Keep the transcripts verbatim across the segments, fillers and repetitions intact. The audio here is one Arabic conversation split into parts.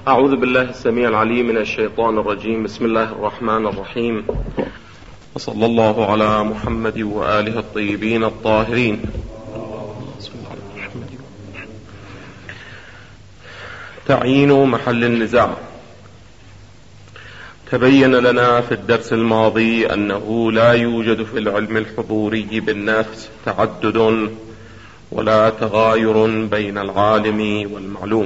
أعوذ بالله السميع العليم من الشيطان الرجيم. بسم الله الرحمن الرحيم، وصلى الله على محمد وآله الطيبين الطاهرين. تعيين محل النزاع. تبين لنا في الدرس الماضي أنه لا يوجد في العلم الحضوري بالنفس تعدد ولا تغاير بين العالم والمعلوم.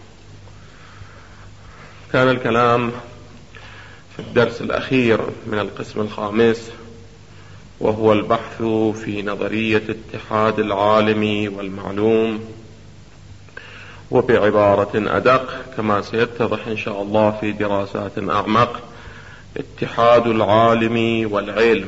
كان الكلام في الدرس الأخير من القسم الخامس، وهو البحث في نظرية اتحاد العالم والمعلوم، وبعبارة أدق كما سيتضح إن شاء الله في دراسات أعمق، اتحاد العالم والعلم.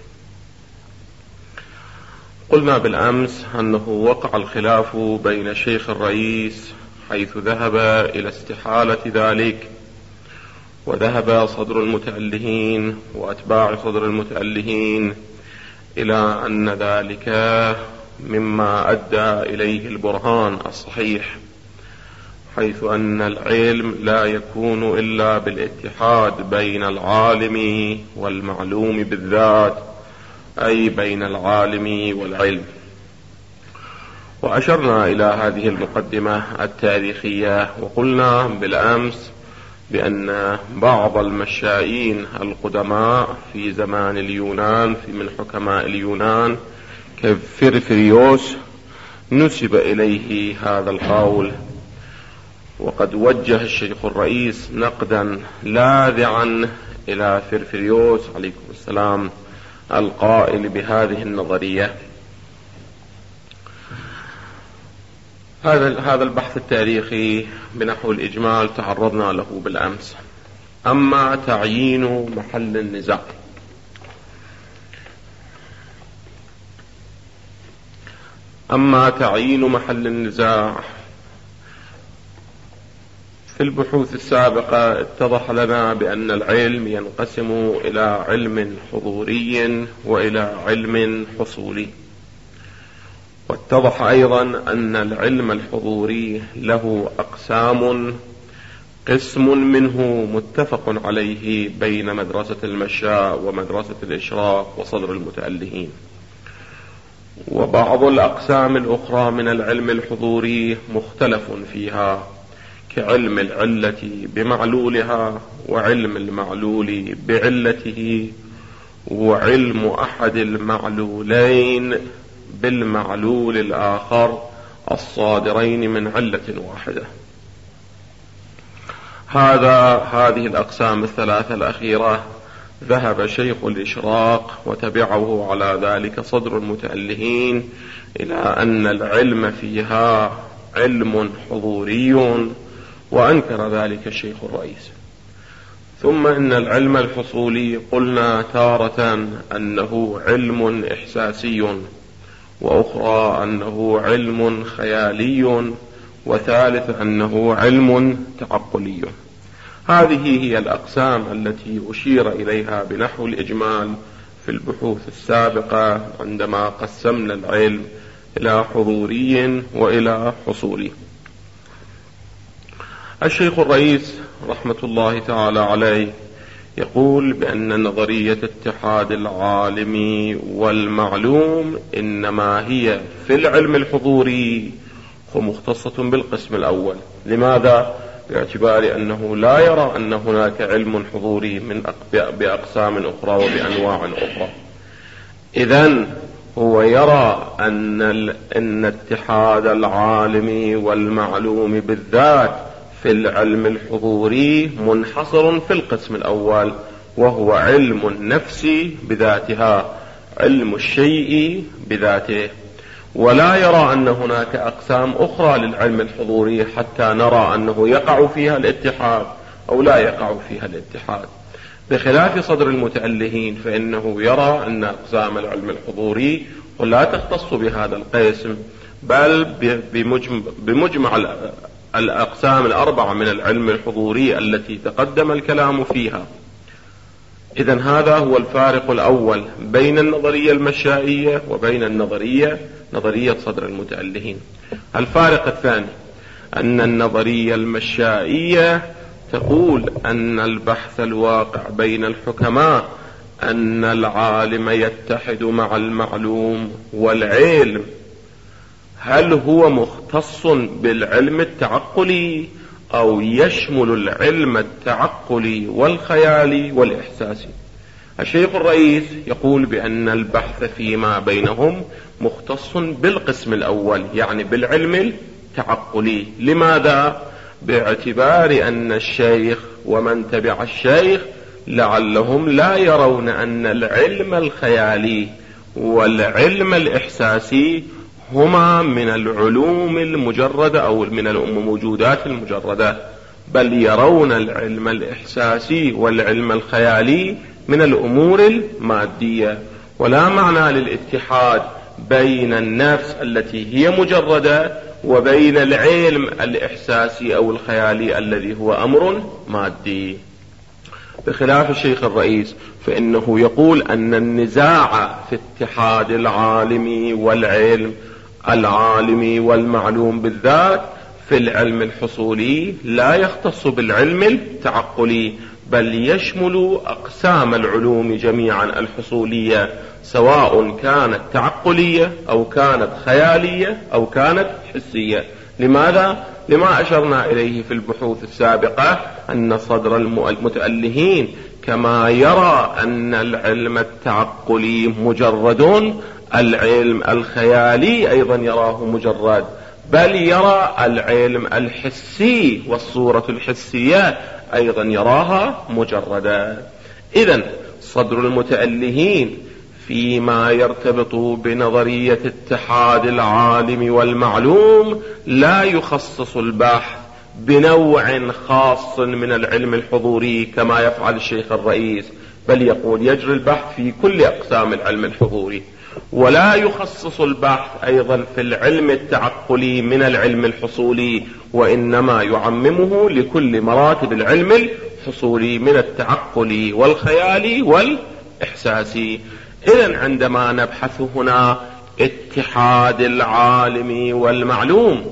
قلنا بالأمس أنه وقع الخلاف بين شيخ الرئيس حيث ذهب إلى استحالة ذلك، وذهب صدر المتألهين وأتباع صدر المتألهين إلى أن ذلك مما أدى إليه البرهان الصحيح، حيث أن العلم لا يكون إلا بالاتحاد بين العالم والمعلوم بالذات، أي بين العالم والعلم. وأشرنا إلى هذه المقدمة التاريخية، وقلنا بالأمس بأن بعض المشائين القدماء في زمان اليونان في من حكماء اليونان كفرفريوس نسب إليه هذا القول، وقد وجه الشيخ الرئيس نقدا لاذعا إلى فرفريوس عليكم السلام القائل بهذه النظرية. هذا هذا البحث التاريخي بنحو الإجمال تعرضنا له بالأمس. أما تعيين محل النزاع، أما تعيين محل النزاع في البحوث السابقة اتضح لنا بأن العلم ينقسم إلى علم حضوري وإلى علم حصولي، واتضح أيضا أن العلم الحضوري له أقسام، قسم منه متفق عليه بين مدرسة المشاء ومدرسة الإشراق وصدر المتألهين، وبعض الأقسام الأخرى من العلم الحضوري مختلف فيها، كعلم العلة بمعلولها، وعلم المعلول بعلته، وعلم أحد المعلولين بالمعلول الآخر الصادرين من علة واحدة. هذا هذه الأقسام الثلاثة الأخيرة ذهب شيخ الإشراق وتبعه على ذلك صدر المتألهين إلى أن العلم فيها علم حضوري، وأنكر ذلك الشيخ الرئيس. ثم إن العلم الحصولي قلنا تارة أنه علم إحساسي، وأخرى أنه علم خيالي، وثالث أنه علم تعقلي. هذه هي الأقسام التي أشير إليها بنحو الإجمال في البحوث السابقة عندما قسمنا العلم إلى حضوري وإلى حصولي. الشيخ الرئيس رحمة الله تعالى عليه يقول بأن نظرية اتحاد العالم والمعلوم إنما هي في العلم الحضوري ومختصة بالقسم الأول. لماذا؟ باعتبار أنه لا يرى أن هناك علم حضوري من بأقسام أخرى وبأنواع أخرى. إذن هو يرى أن, أن اتحاد العالم والمعلوم بالذات في العلم الحضوري منحصر في القسم الأول، وهو علم النفس بذاتها، علم الشيء بذاته، ولا يرى أن هناك أقسام أخرى للعلم الحضوري حتى نرى أنه يقع فيها الاتحاد أو لا يقع فيها الاتحاد، بخلاف صدر المتألهين فإنه يرى أن أقسام العلم الحضوري لا تختص بهذا القسم، بل بمجمع الأقسام الأربعة من العلم الحضوري التي تقدم الكلام فيها. إذن هذا هو الفارق الأول بين النظرية المشائية وبين النظرية نظرية صدر المتألهين. الفارق الثاني أن النظرية المشائية تقول أن البحث الواقع بين الحكماء أن العالم يتحد مع المعلوم والعلم. هل هو مختص بالعلم التعقلي أو يشمل العلم التعقلي والخيالي والإحساسي؟ الشيخ الرئيس يقول بأن البحث فيما بينهم مختص بالقسم الأول، يعني بالعلم التعقلي. لماذا؟ باعتبار أن الشيخ ومن تبع الشيخ لعلهم لا يرون أن العلم الخيالي والعلم الإحساسي هما من العلوم المجردة أو من الموجودات المجردة، بل يرون العلم الإحساسي والعلم الخيالي من الأمور المادية. ولا معنى للاتحاد بين النفس التي هي مجردة وبين العلم الإحساسي أو الخيالي الذي هو أمر مادي. بخلاف الشيخ الرئيس فإنه يقول أن النزاع في اتحاد العالم والعلم العالم والمعلوم بالذات في العلم الحصولي لا يختص بالعلم التعقلي، بل يشمل أقسام العلوم جميعا الحصولية، سواء كانت تعقلية أو كانت خيالية أو كانت حسية. لماذا؟ لما أشرنا إليه في البحوث السابقة أن صدر المتألهين كما يرى أن العلم التعقلي مجرد، العلم الخيالي أيضا يراه مجرد، بل يرى العلم الحسي والصورة الحسية أيضا يراها مجردة. إذن صدر المتألهين فيما يرتبط بنظرية اتحاد العالم والمعلوم لا يخصص البحث بنوع خاص من العلم الحضوري كما يفعل الشيخ الرئيس، بل يقول يجري البحث في كل أقسام العلم الحضوري، ولا يخصص البحث أيضا في العلم التعقلي من العلم الحصولي، وإنما يعممه لكل مراتب العلم الحصولي من التعقلي والخيالي والإحساسي. إذن عندما نبحث هنا اتحاد العالم والمعلوم،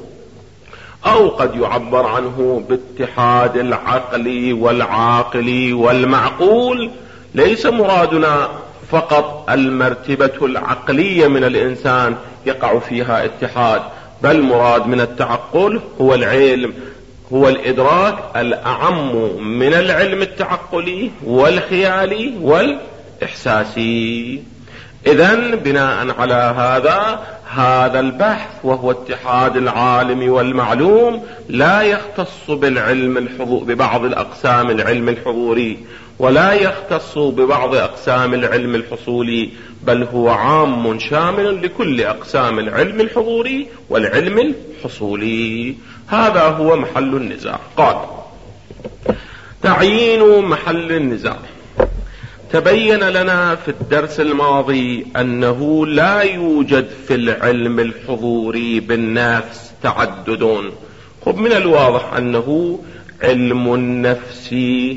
أو قد يعبر عنه باتحاد العقل والعاقل والمعقول، ليس مرادنا فقط المرتبة العقلية من الإنسان يقع فيها اتحاد، بل مراد من التعقل هو العلم، هو الإدراك الأعم من العلم التعقلي والخيالي والإحساسي. إذن بناء على هذا هذا البحث وهو اتحاد العالم والمعلوم لا يختص بالعلم الحضور ببعض الأقسام العلم الحضوري، ولا يختص ببعض أقسام العلم الحصولي، بل هو عام شامل لكل أقسام العلم الحضوري والعلم الحصولي. هذا هو محل النزاع. قال: تعيين محل النزاع. تبين لنا في الدرس الماضي أنه لا يوجد في العلم الحضوري بالنفس تعدد. خب من الواضح أنه علم النفس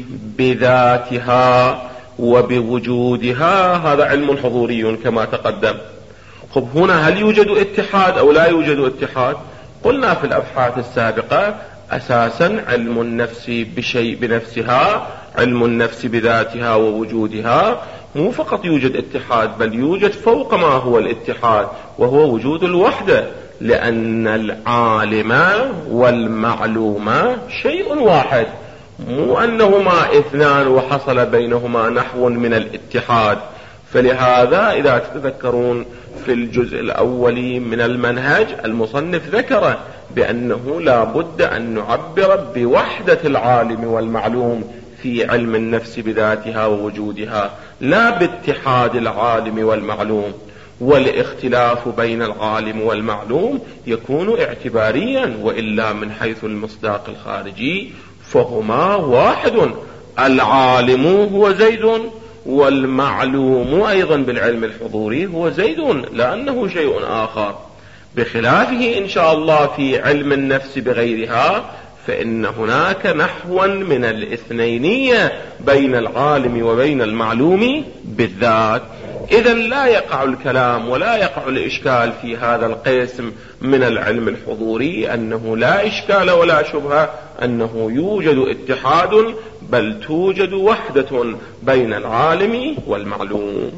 بذاتها وبوجودها هذا علم حضوري كما تقدم. خب هنا هل يوجد اتحاد أو لا يوجد اتحاد؟ قلنا في الأبحاث السابقة أساسا علم النفس بشيء بنفسها، علم النفس بذاتها ووجودها، مو فقط يوجد اتحاد بل يوجد فوق ما هو الاتحاد وهو وجود الوحدة، لأن العالم والمعلوم شيء واحد، مو أنهما اثنان وحصل بينهما نحو من الاتحاد. فلهذا إذا تتذكرون في الجزء الأول من المنهج المصنف ذكر بأنه لا بد أن نعبر بوحدة العالم والمعلوم في علم النفس بذاتها ووجودها، لا باتحاد العالم والمعلوم. والاختلاف بين العالم والمعلوم يكون اعتباريا، وإلا من حيث المصداق الخارجي فهما واحد، العالم هو زيد والمعلوم أيضا بالعلم الحضوري هو زيد، لأنه شيء آخر. بخلافه إن شاء الله في علم النفس بغيرها، فإن هناك نحوا من الاثنينية بين العالم وبين المعلوم بالذات. إذا لا يقع الكلام ولا يقع الإشكال في هذا القسم من العلم الحضوري، أنه لا إشكال ولا شبهة أنه يوجد اتحاد، بل توجد وحدة بين العالم والمعلوم.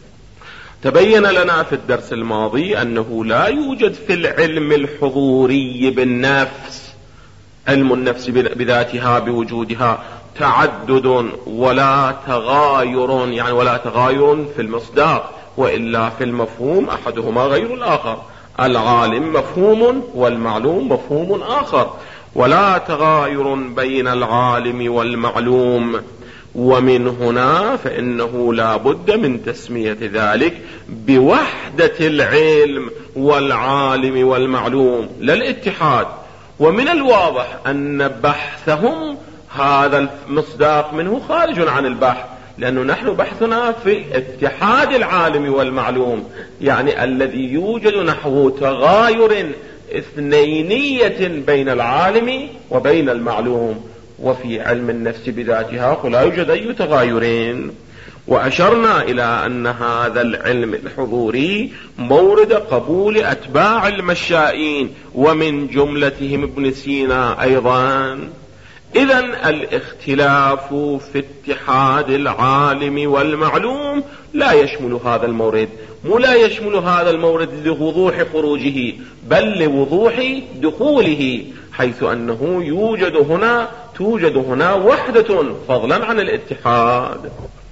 تبين لنا في الدرس الماضي أنه لا يوجد في العلم الحضوري بالنفس، علم النفس بذاتها بوجودها، تعدد ولا تغاير، يعني ولا تغاير في المصداق، وإلا في المفهوم أحدهما غير الآخر. العالم مفهوم والمعلوم مفهوم آخر، ولا تغاير بين العالم والمعلوم. ومن هنا فإنه لا بد من تسمية ذلك بوحدة العلم والعالم والمعلوم، لا الاتحاد. ومن الواضح أن بحثهم هذا المصداق منه خارج عن البحث، لأنه نحن بحثنا في اتحاد العالم والمعلوم، يعني الذي يوجد نحو تغاير اثنينية بين العالم وبين المعلوم. وفي علم النفس بذاتها لا يوجد أي تغايرين. وأشرنا إلى أن هذا العلم الحضوري مورد قبول أتباع المشائين، ومن جملتهم ابن سينا أيضا. إذن الاختلاف في اتحاد العالم والمعلوم لا يشمل هذا المورد، مو لا يشمل هذا المورد لوضوح خروجه، بل لوضوح دخوله، حيث أنه يوجد هنا توجد هنا وحدة فضلا عن الاتحاد.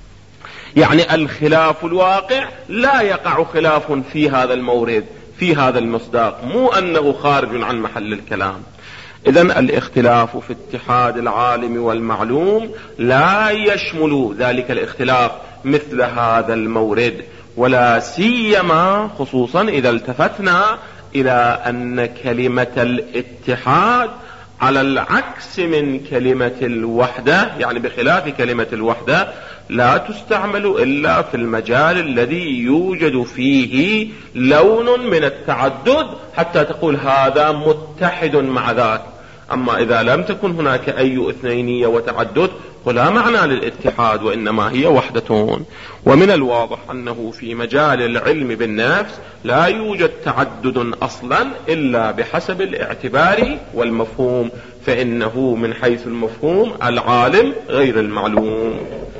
يعني الخلاف الواقع لا يقع خلاف في هذا المورد في هذا المصداق، مو أنه خارج عن محل الكلام. إذن الاختلاف في اتحاد العالم والمعلوم لا يشمل ذلك الاختلاف مثل هذا المورد، ولا سيما خصوصا إذا التفتنا إلى أن كلمة الاتحاد على العكس من كلمة الوحدة، يعني بخلاف كلمة الوحدة لا تستعمل إلا في المجال الذي يوجد فيه لون من التعدد حتى تقول هذا متحد مع ذاك. أما إذا لم تكن هناك أي اثنينية وتعدد فلا معنى للاتحاد، وإنما هي وحدة. ومن الواضح أنه في مجال العلم بالنفس لا يوجد تعدد أصلا إلا بحسب الاعتبار والمفهوم، فإنه من حيث المفهوم العالم غير المعلوم.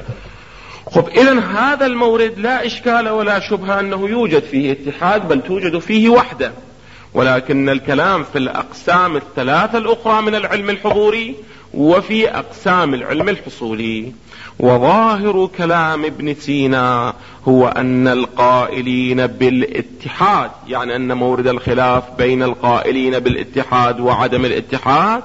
خب إذن هذا المورد لا إشكال ولا شبهة أنه يوجد فيه اتحاد، بل توجد فيه وحدة. ولكن الكلام في الأقسام الثلاثة الأخرى من العلم الحضوري وفي أقسام العلم الحصولي. وظاهر كلام ابن سينا هو أن القائلين بالاتحاد، يعني أن مورد الخلاف بين القائلين بالاتحاد وعدم الاتحاد،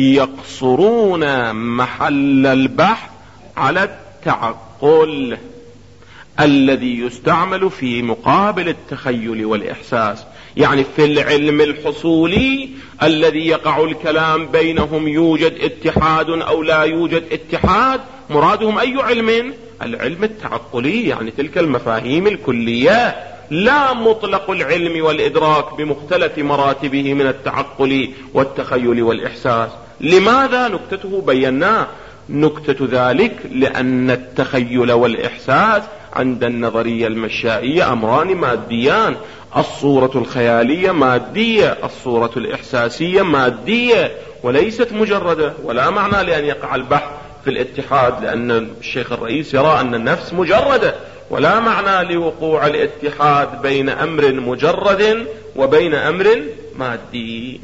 يقصرون محل البحث على التعقل الذي يستعمل في مقابل التخيل والإحساس. يعني في العلم الحصولي الذي يقع الكلام بينهم يوجد اتحاد أو لا يوجد اتحاد، مرادهم أي علم؟ العلم التعقلي، يعني تلك المفاهيم الكلية، لا مطلق العلم والإدراك بمختلف مراتبه من التعقل والتخيل والإحساس. لماذا؟ نكتته بيناه. نكتة ذلك لأن التخيل والإحساس عند النظرية المشائية أمران ماديان، الصورة الخيالية مادية، الصورة الإحساسية مادية وليست مجردة. ولا معنى لأن يقع البحث في الاتحاد، لأن الشيخ الرئيس يرى أن النفس مجردة، ولا معنى لوقوع الاتحاد بين أمر مجرد وبين أمر مادي.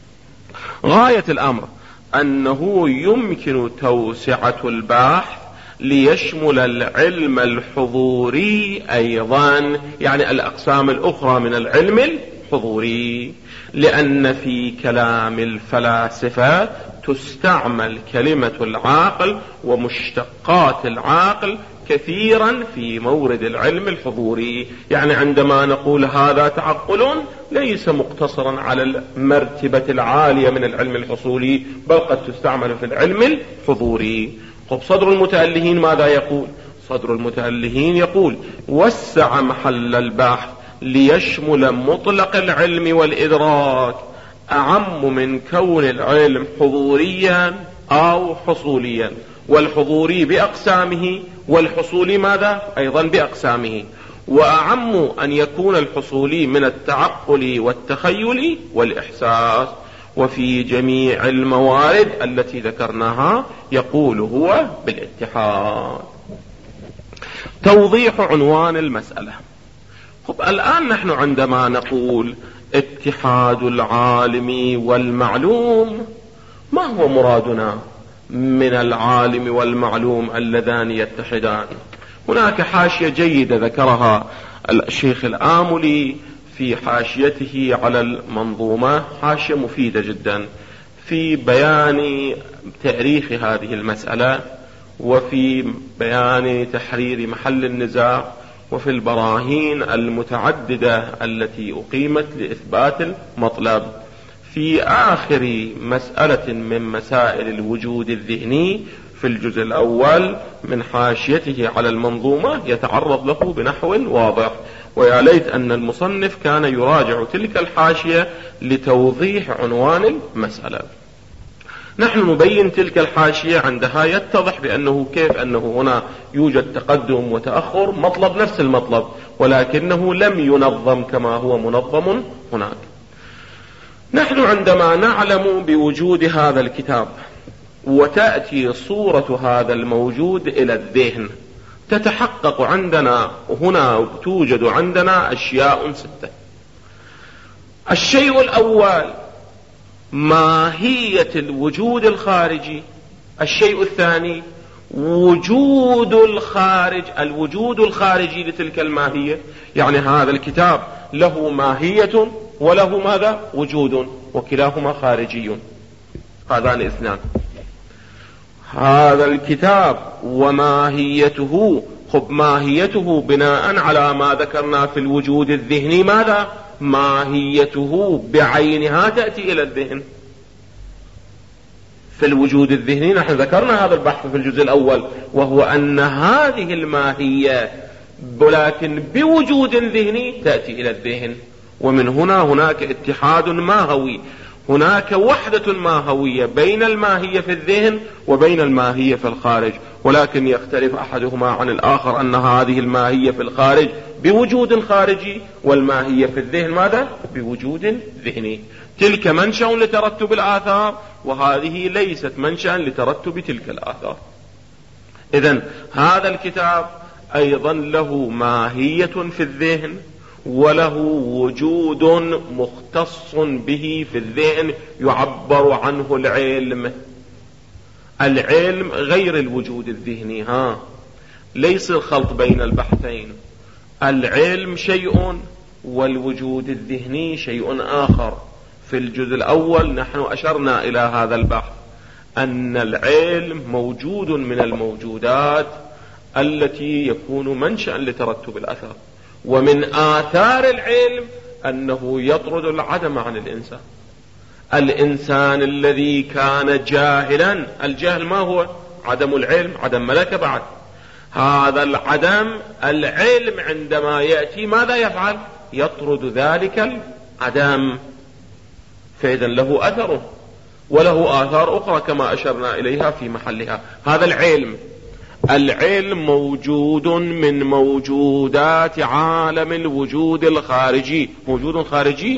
غاية الأمر أنه يمكن توسعة البحث ليشمل العلم الحضوري أيضا، يعني الأقسام الأخرى من العلم الحضوري، لأن في كلام الفلاسفة تستعمل كلمة العاقل ومشتقات العاقل كثيرا في مورد العلم الحضوري. يعني عندما نقول هذا تعقل ليس مقتصرا على المرتبة العالية من العلم الحصولي، بل قد تستعمل في العلم الحضوري. طب صدر المتألهين ماذا يقول؟ صدر المتألهين يقول وسع محل البحث ليشمل مطلق العلم والإدراك أعم من كون العلم حضوريا أو حصوليا، والحضوري بأقسامه والحصولي ماذا أيضا بأقسامه، وأعم أن يكون الحصولي من التعقل والتخيل والإحساس. وفي جميع الموارد التي ذكرناها يقول هو بالاتحاد. توضيح عنوان المسألة. طب الآن نحن عندما نقول اتحاد العالم والمعلوم، ما هو مرادنا من العالم والمعلوم اللذان يتحدان؟ هناك حاشية جيدة ذكرها الشيخ الآملي في حاشيته على المنظومة، حاشية مفيدة جدا في بيان تاريخ هذه المسألة، وفي بيان تحرير محل النزاع، وفي البراهين المتعددة التي أقيمت لإثبات المطلب. في آخر مسألة من مسائل الوجود الذهني في الجزء الأول من حاشيته على المنظومة يتعرض له بنحو واضح، ويا ليت أن المصنف كان يراجع تلك الحاشية لتوضيح عنوان المسألة. نحن نبين تلك الحاشية، عندها يتضح بأنه كيف أنه هنا يوجد تقدم وتأخر، مطلب نفس المطلب، ولكنه لم ينظم كما هو منظم هناك. نحن عندما نعلم بوجود هذا الكتاب وتأتي صورة هذا الموجود إلى الذهن، تتحقق عندنا هنا، توجد عندنا أشياء ستة. الشيء الأول ماهية الوجود الخارجي. الشيء الثاني وجود الخارج، الوجود الخارجي لتلك الماهية، يعني هذا الكتاب له ماهية وله ماذا؟ وجود، وكلاهما خارجي. هذان اثنان. هذا الكتاب وماهيته، خب ماهيته بناء على ما ذكرنا في الوجود الذهني ماذا؟ ماهيته بعينها تأتي إلى الذهن. في الوجود الذهني نحن ذكرنا هذا البحث في الجزء الأول، وهو أن هذه الماهية ولكن بوجود ذهني تأتي إلى الذهن. ومن هنا هناك اتحاد ماهوي، هناك وحدة ماهوية بين الماهية في الذهن وبين الماهية في الخارج، ولكن يختلف أحدهما عن الآخر، أن هذه الماهية في الخارج بوجود خارجي، والماهية في الذهن ماذا؟ بوجود ذهني. تلك منشأ لترتب الآثار، وهذه ليست منشأ لترتب تلك الآثار. إذن هذا الكتاب أيضا له ماهية في الذهن وله وجود مختص به في الذهن يعبر عنه العلم. العلم غير الوجود الذهني، ها ليس الخلط بين البحثين. العلم شيء والوجود الذهني شيء آخر. في الجزء الأول نحن أشرنا إلى هذا البحث، أن العلم موجود من الموجودات التي يكون منشأ لترتب الأثر، ومن آثار العلم أنه يطرد العدم عن الإنسان. الإنسان الذي كان جاهلا، الجهل ما هو؟ عدم العلم، عدم ملكة بعد. هذا العدم، العلم عندما يأتي ماذا يفعل؟ يطرد ذلك العدم، فإذا له أثر وله آثار أخرى كما أشرنا إليها في محلها. هذا العلم، العلم موجود من موجودات عالم الوجود الخارجي، موجود خارجي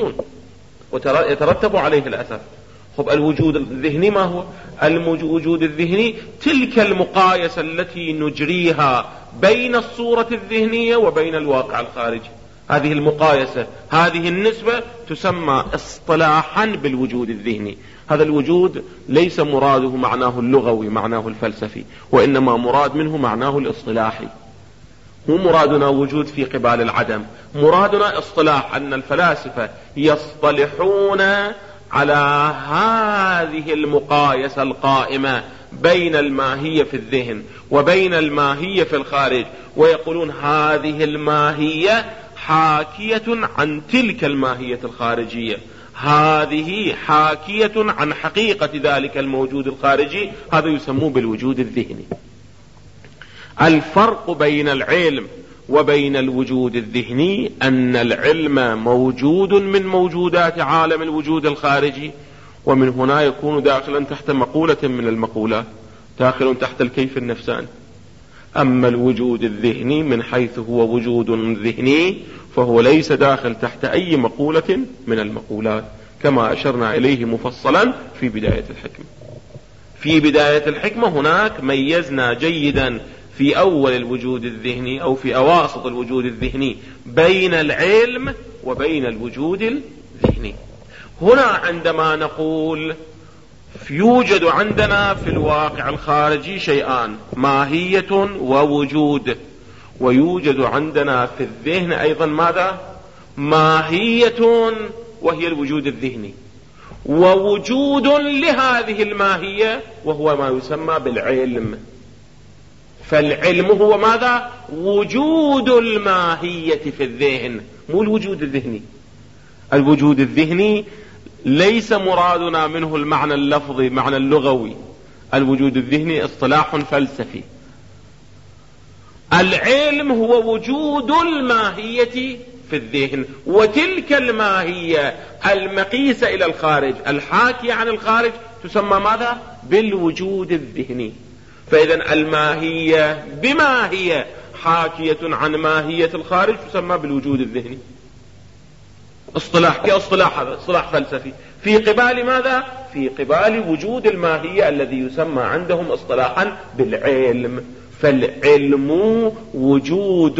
ويترتب عليه الأثر. خب الوجود الذهني ما هو؟ الوجود الذهني تلك المقايسة التي نجريها بين الصورة الذهنية وبين الواقع الخارجي. هذه المقايسة، هذه النسبة تسمى اصطلاحا بالوجود الذهني. هذا الوجود ليس مراده معناه اللغوي، معناه الفلسفي، وإنما مراد منه معناه الاصطلاحي. مو مرادنا وجود في قبال العدم، مرادنا اصطلاح، أن الفلاسفة يصطلحون على هذه المقايسة القائمة بين الماهية في الذهن وبين الماهية في الخارج، ويقولون هذه الماهية حاكية عن تلك الماهية الخارجية، هذه حاكية عن حقيقة ذلك الموجود الخارجي. هذا يسموه بالوجود الذهني. الفرق بين العلم وبين الوجود الذهني أن العلم موجود من موجودات عالم الوجود الخارجي، ومن هنا يكون داخلا تحت مقولة من المقولات، داخل تحت الكيف النفساني. أما الوجود الذهني من حيث هو وجود ذهني فهو ليس داخل تحت أي مقولة من المقولات، كما أشرنا إليه مفصلا في بداية الحكمة. في بداية الحكمة هناك ميزنا جيدا في أول الوجود الذهني أو في أواسط الوجود الذهني بين العلم وبين الوجود الذهني. هنا عندما نقول يوجد عندنا في الواقع الخارجي شيئان، ماهية ووجود، ويوجد عندنا في الذهن أيضا ماذا؟ ماهية وهي الوجود الذهني، ووجود لهذه الماهية وهو ما يسمى بالعلم. فالعلم هو ماذا؟ وجود الماهية في الذهن، مو الوجود الذهني. الوجود الذهني ليس مرادنا منه المعنى اللفظي، معنى اللغوي. الوجود الذهني اصطلاح فلسفي. العلم هو وجود الماهية في الذهن، وتلك الماهية المقيسة إلى الخارج الحاكية عن الخارج تسمى ماذا؟ بالوجود الذهني. فإذا الماهية بما هي حاكية عن ماهية الخارج تسمى بالوجود الذهني. اصطلاح كاصطلاح، هذا اصطلاح فلسفي في قبال ماذا؟ في قبال وجود الماهية الذي يسمى عندهم اصطلاحا بالعلم. فالعلم وجود،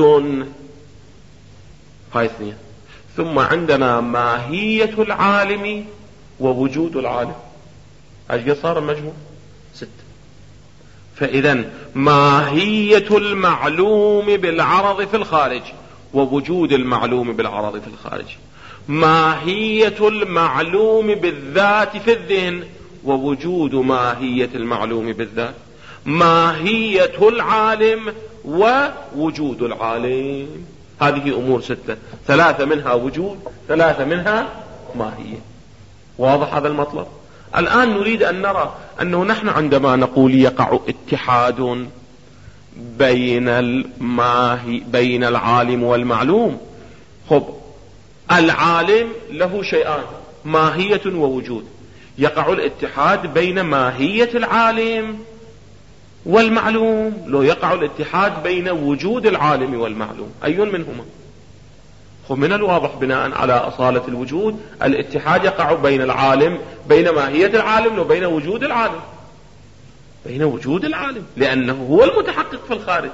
هاي اثنين. ثم عندنا ماهية العالم ووجود العالم. ايش صار المجموع؟ ستة. فإذا ماهية المعلوم بالعرض في الخارج ووجود المعلوم بالعرض في الخارج، ماهية المعلوم بالذات في الذهن ووجود ماهية المعلوم بالذات، ماهية العالم ووجود العالم. هذه أمور ستة، ثلاثة منها وجود، ثلاثة منها ماهية. واضح هذا المطلب؟ الآن نريد أن نرى أنه نحن عندما نقول يقع اتحاد بين الماهي بين العالم والمعلوم، خب العالم له شيئان، ماهية ووجود. يقع الاتحاد بين ماهية العالم والمعلوم، لو يقع الاتحاد بين وجود العالم والمعلوم، أي منهما؟ من الواضح بناء على أصالة الوجود الاتحاد يقع بين العالم، بين ماهية العالم وبين وجود العالم، بين وجود العالم، لأنه هو المتحقق في الخارج.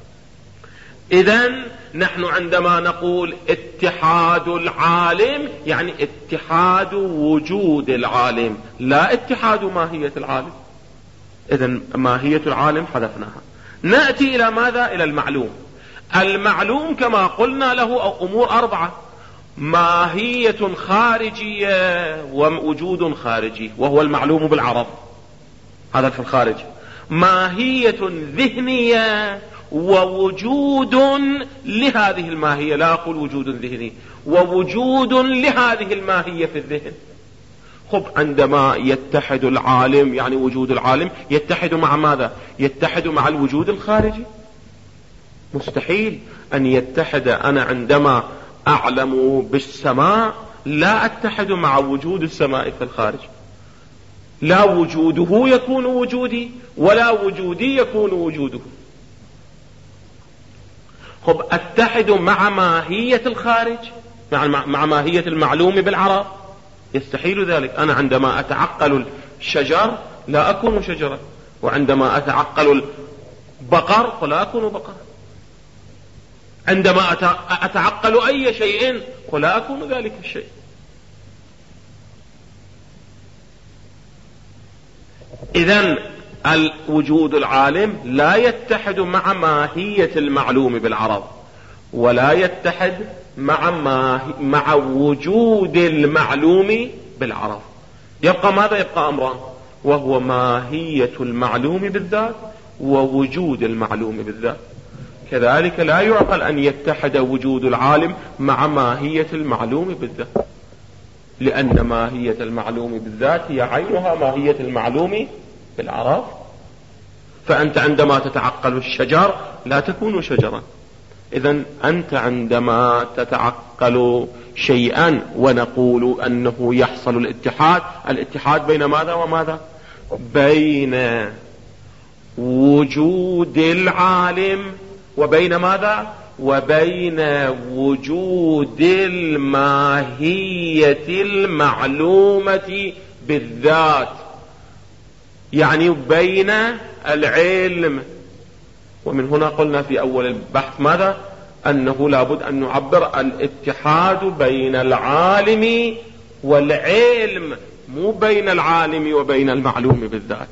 إذن نحن عندما نقول اتحاد العالم يعني اتحاد وجود العالم، لا اتحاد ماهية العالم. إذن ماهية العالم حذفناها. نأتي إلى ماذا؟ إلى المعلوم. المعلوم كما قلنا له أمور أربعة: ماهية خارجية ووجود خارجي وهو المعلوم بالعرض، هذا في الخارج. ماهية ذهنية ووجود لهذه الماهية، لا أقول وجود ذهني، ووجود لهذه الماهية في الذهن. خب عندما يتحد العالم يعني وجود العالم يتحد مع ماذا؟ يتحد مع الوجود الخارجي. مستحيل أن يتحد. أنا عندما أعلم بالسماء لا أتحد مع وجود السماء في الخارج، لا وجوده يكون وجودي ولا وجودي يكون وجوده. خب أتحد مع ماهية الخارج، مع ماهية المعلوم بالعرض، يستحيل ذلك. أنا عندما أتعقل الشجر لا أكون شجرا، وعندما أتعقل البقر فلا أكون بقرا، عندما أتعقل أي شيء فلا أكون ذلك الشيء. إذن الوجود العالم لا يتحد مع ماهية المعلوم بالعرض، ولا يتحد مع مع وجود المعلوم بالعرض. يبقى ماذا؟ يبقى أمران، وهو ماهية المعلوم بالذات ووجود المعلوم بالذات. كذلك لا يعقل أن يتحد وجود العالم مع ماهية المعلوم بالذات، لأن ماهية المعلوم بالذات هي عينها ماهية المعلوم بالعرض. فأنت عندما تتعقل الشجر لا تكون شجرا، إذن أنت عندما تتعقل شيئا ونقول أنه يحصل الاتحاد، الاتحاد بين ماذا وماذا؟ بين وجود العالم وبين ماذا؟ وبين وجود الماهية المعلومة بالذات، يعني بين العلم. ومن هنا قلنا في أول البحث ماذا؟ أنه لابد أن نعبر الاتحاد بين العالم والعلم، مو بين العالم وبين المعلوم بالذات.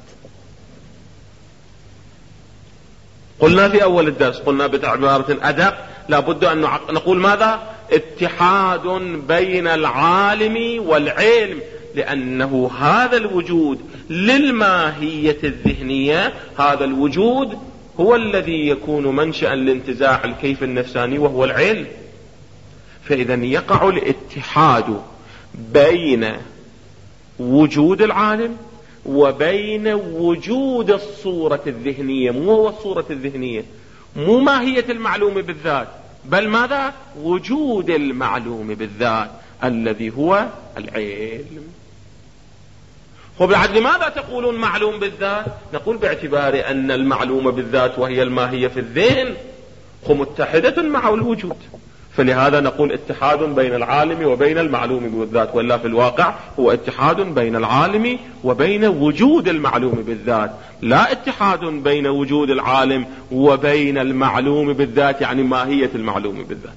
قلنا في أول الدرس، قلنا بعبارة أدق لابد أن نقول ماذا؟ اتحاد بين العالم والعلم، لأنه هذا الوجود للماهية الذهنية، هذا الوجود هو الذي يكون منشأ لانتزاع الكيف النفساني وهو العلم. فإذا يقع الاتحاد بين وجود العالم وبين وجود الصورة الذهنية، مو هو الصورة الذهنية، مو ماهية المعلوم بالذات، بل ماذا؟ وجود المعلوم بالذات الذي هو العلم. وبعد لماذا تقولون معلوم بالذات؟ نقول باعتبار أن المعلوم بالذات وهي الماهية في الذهن متحدة مع الوجود، فلهذا نقول اتحاد بين العالم وبين المعلوم بالذات، ولا في الواقع هو اتحاد بين العالم وبين وجود المعلوم بالذات، لا اتحاد بين وجود العالم وبين المعلوم بالذات، يعني ماهية المعلوم بالذات.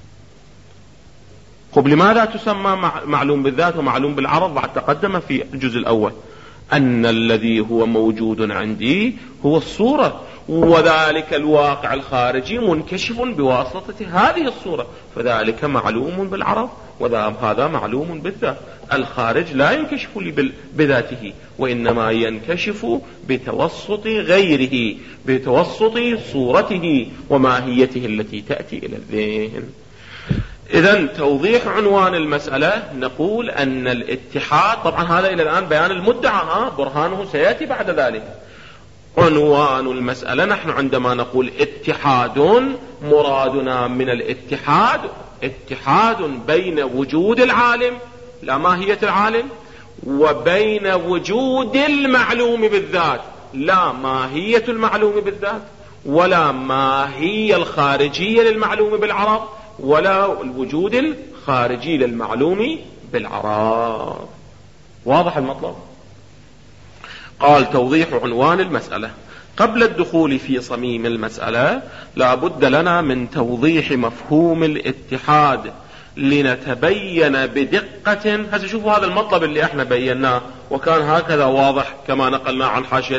طب لماذا تسمى معلوم بالذات ومعلوم بالعرض؟ بعد تقدم في الجزء الأول أن الذي هو موجود عندي هو الصورة، وذلك الواقع الخارجي منكشف بواسطة هذه الصورة، فذلك معلوم بالعرض وهذا معلوم بالذات. الخارج لا ينكشف لي بذاته، وإنما ينكشف بتوسط غيره، بتوسط صورته وماهيته التي تأتي إلى الذهن. إذن توضيح عنوان المسألة، نقول أن الاتحاد، طبعا هذا إلى الآن بيان المدعى، ها برهانه سيأتي بعد ذلك. عنوان المسألة، نحن عندما نقول اتحاد مرادنا من الاتحاد اتحاد بين وجود العالم، لا ماهية العالم، وبين وجود المعلوم بالذات، لا ماهية المعلوم بالذات، ولا ماهية الخارجية للمعلوم بالعرض، ولا الوجود الخارجي للمعلوم بالعرض. واضح المطلب؟ قال توضيح عنوان المسألة. قبل الدخول في صميم المسألة لا بد لنا من توضيح مفهوم الاتحاد لنتبين بدقة. هسه شوفوا هذا المطلب اللي احنا بيناه وكان هكذا واضح كما نقلنا عن حاشية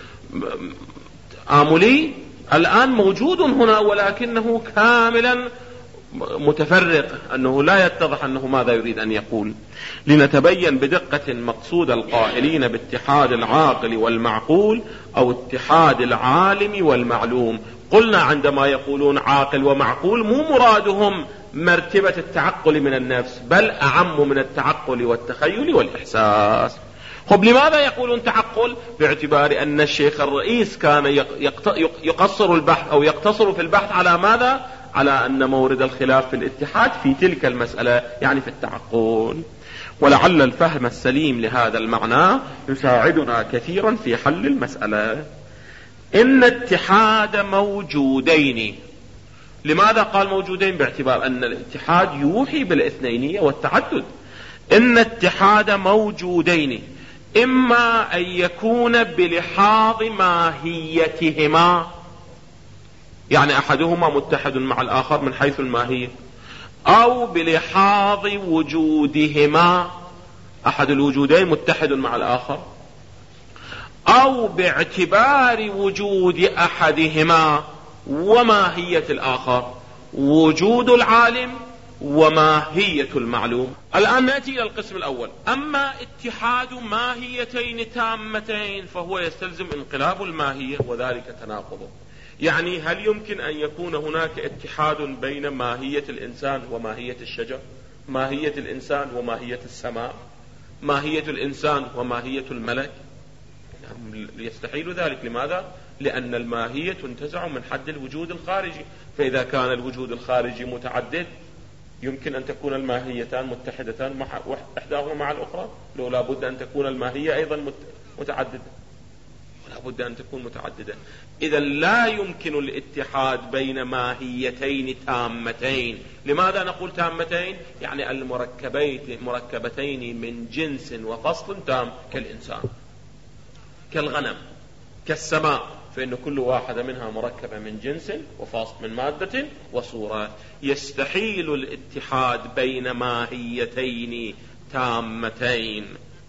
الآملي، الآن موجود هنا ولكنه كاملا متفرق، أنه لا يتضح أنه ماذا يريد أن يقول. لنتبين بدقة مقصود القائلين باتحاد العاقل والمعقول أو اتحاد العالم والمعلوم. قلنا عندما يقولون عاقل ومعقول مو مرادهم مرتبة التعقل من النفس، بل أعم من التعقل والتخيل والإحساس. خب لماذا يقولون تعقل؟ باعتبار أن الشيخ الرئيس كان يقصر البحث أو يقتصر في البحث على ماذا؟ على أن مورد الخلاف في الاتحاد في تلك المسألة، يعني في التعقل. ولعل الفهم السليم لهذا المعنى يساعدنا كثيرا في حل المسألة. إن اتحاد موجودين. لماذا قال موجودين؟ باعتبار أن الاتحاد يوحي بالاثنينية والتعدد. إن اتحاد موجودين إما أن يكون بلحاظ ماهيتهما، يعني أحدهما متحد مع الآخر من حيث الماهية، أو بلحاظ وجودهما، أحد الوجودين متحد مع الآخر، أو باعتبار وجود أحدهما وماهية الآخر، وجود العالم وماهية المعلوم. الآن نأتي إلى القسم الأول. أما اتحاد ماهيتين تامتين فهو يستلزم انقلاب الماهية وذلك تناقضه. يعني هل يمكن أن يكون هناك اتحاد بين ماهية الإنسان وماهية الشجر، ماهية الإنسان وماهية السماء، ماهية الإنسان وماهية الملك؟ يعني يستحيل ذلك. لماذا؟ لأن الماهية تنتزع من حد الوجود الخارجي، فإذا كان الوجود الخارجي متعدد يمكن أن تكون الماهيتان متحدتان مع إحداهما مع الأخرى، لو لا بد أن تكون الماهية أيضا متعددة، لا بد أن تكون متعددة. إذا لا يمكن الاتحاد بين ماهيتين تامتين. لماذا نقول تامتين؟ يعني المركبتين من جنس وفصل تام، كالإنسان، كالغنم، كالسماء، فإن كل واحدة منها مركبة من جنس وفاصل من مادة وصورة. يستحيل الاتحاد بين ماهيتين تامتين.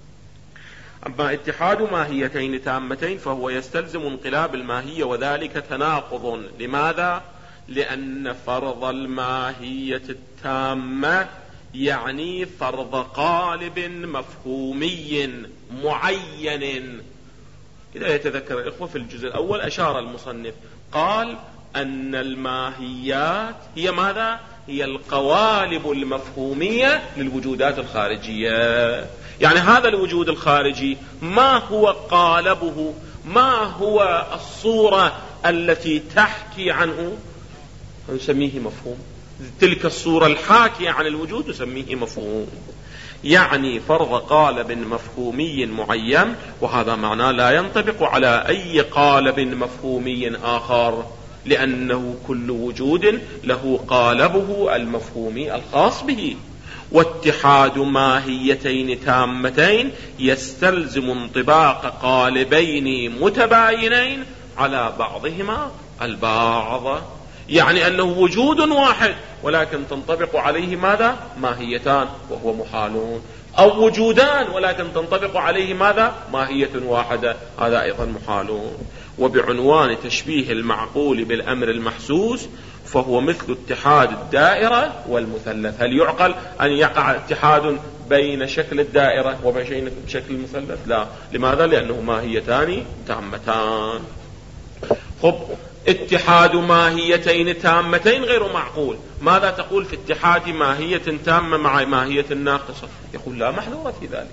أما اتحاد ماهيتين تامتين فهو يستلزم انقلاب الماهية، وذلك تناقض. لماذا؟ لأن فرض الماهية التامة يعني فرض قالب مفهومي معين. إذا يتذكر الإخوة في الجزء الأول أشار المصنف قال أن الماهيات هي ماذا؟ هي القوالب المفهومية للوجودات الخارجية. يعني هذا الوجود الخارجي ما هو قالبه، ما هو الصورة التي تحكي عنه، نسميه مفهوم. تلك الصورة الحاكية عن الوجود نسميه مفهوم. يعني فرض قالب مفهومي معين، وهذا معناه لا ينطبق على أي قالب مفهومي آخر، لأنه كل وجود له قالبه المفهومي الخاص به. واتحاد ماهيتين تامتين يستلزم انطباق قالبين متباينين على بعضهما البعض، يعني أنه وجود واحد ولكن تنطبق عليه ماذا؟ ماهيتان، وهو محالون، أو وجودان ولكن تنطبق عليه ماذا؟ ماهية واحدة، هذا أيضا محالون. وبعنوان تشبيه المعقول بالأمر المحسوس فهو مثل اتحاد الدائرة والمثلث. هل يعقل أن يقع اتحاد بين شكل الدائرة وبين شكل المثلث؟ لا. لماذا؟ لأنه ماهيتان تامتان. خب، اتحاد ماهيتين تامتين غير معقول. ماذا تقول في اتحاد ماهية تامة مع ماهية ناقصة؟ يقول لا محذور في ذلك.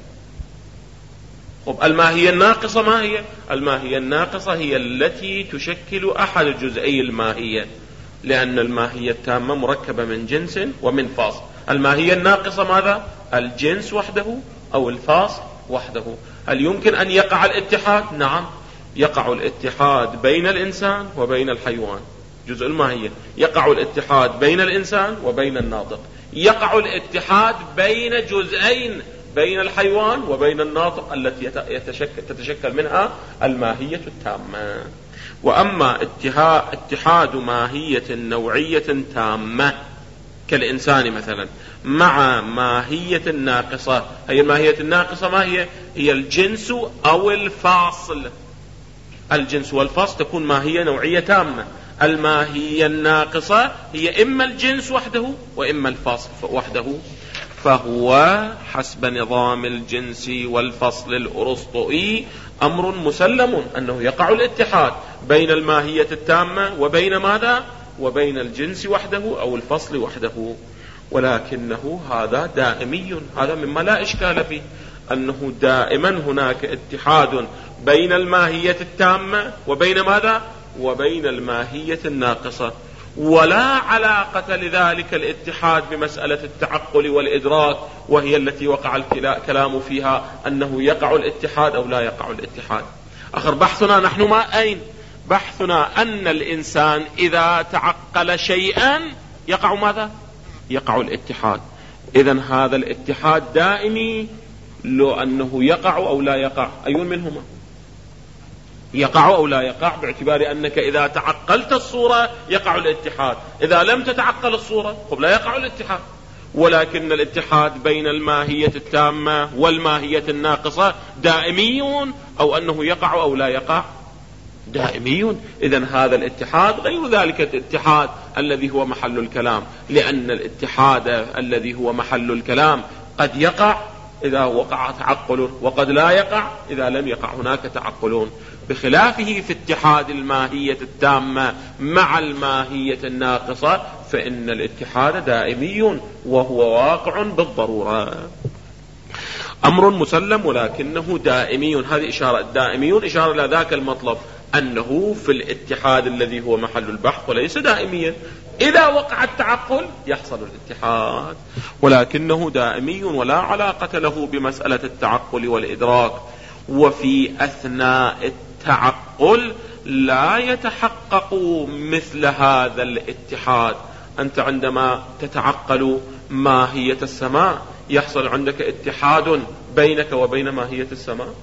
خب، الماهية الناقصة ما هي؟ الماهية الناقصة هي التي تشكل أحد جزئي الماهية، لأن الماهية التامة مركبة من جنس ومن فاصل. الماهية الناقصة ماذا؟ الجنس وحده أو الفاصل وحده. هل يمكن أن يقع الاتحاد؟ نعم، يقع الاتحاد بين الإنسان وبين الحيوان، جزء الماهية. يقع الاتحاد بين الإنسان وبين الناطق. يقع الاتحاد بين جزئين، بين الحيوان وبين الناطق التي يتشكل تتشكل منها الماهية التامة. وأما اتحاد ماهية نوعية تامة كالإنسان مثلا مع ماهية ناقصة، هي الماهية الناقصة ما هي؟ هي الجنس أو الفاصل. الجنس والفاصل تكون ماهية نوعية تامة. الماهية الناقصة هي إما الجنس وحده وإما الفاصل وحده. فهو حسب نظام الجنس والفصل الأرسطوئي أمر مسلم أنه يقع الاتحاد بين الماهية التامة وبين ماذا؟ وبين الجنس وحده أو الفصل وحده، ولكنه هذا دائمي. هذا مما لا إشكال فيه، أنه دائما هناك اتحاد بين الماهية التامة وبين ماذا؟ وبين الماهية الناقصة، ولا علاقة لذلك الاتحاد بمسألة التعقل والإدراك، وهي التي وقع الكلام فيها أنه يقع الاتحاد أو لا يقع الاتحاد. آخر بحثنا نحن ما أين؟ بحثنا أن الإنسان إذا تعقل شيئا يقع ماذا؟ يقع الاتحاد. إذن هذا الاتحاد دائمي، لو أنه يقع أو لا يقع، أي منهما؟ يقع أو لا يقع، باعتبار أنك إذا تعقلت الصورة يقع الاتحاد، إذا لم تتعقل الصورة قبل لا يقع الاتحاد. ولكن الاتحاد بين الماهية التامة والماهية الناقصة دائمي، أو أنه يقع أو لا يقع؟ دائمي. إذن هذا الاتحاد غير ذلك الاتحاد الذي هو محل الكلام، لأن الاتحاد الذي هو محل الكلام قد يقع إذا وقع تعقل، وقد لا يقع إذا لم يقع هناك تعقلون، بخلافه في اتحاد الماهية التامة مع الماهية الناقصة فإن الاتحاد دائمي وهو واقع بالضرورة. أمر مسلم ولكنه دائمي. هذه إشارة دائميون، إشارة إلى ذاك المطلب أنه في الاتحاد الذي هو محل البحث وليس دائميا. إذا وقع التعقل يحصل الاتحاد، ولكنه دائمي ولا علاقة له بمسألة التعقل والإدراك. وفي أثناء التعقل لا يتحقق مثل هذا الاتحاد. أنت عندما تتعقل ماهية السماء يحصل عندك اتحاد بينك وبين ماهية السماء.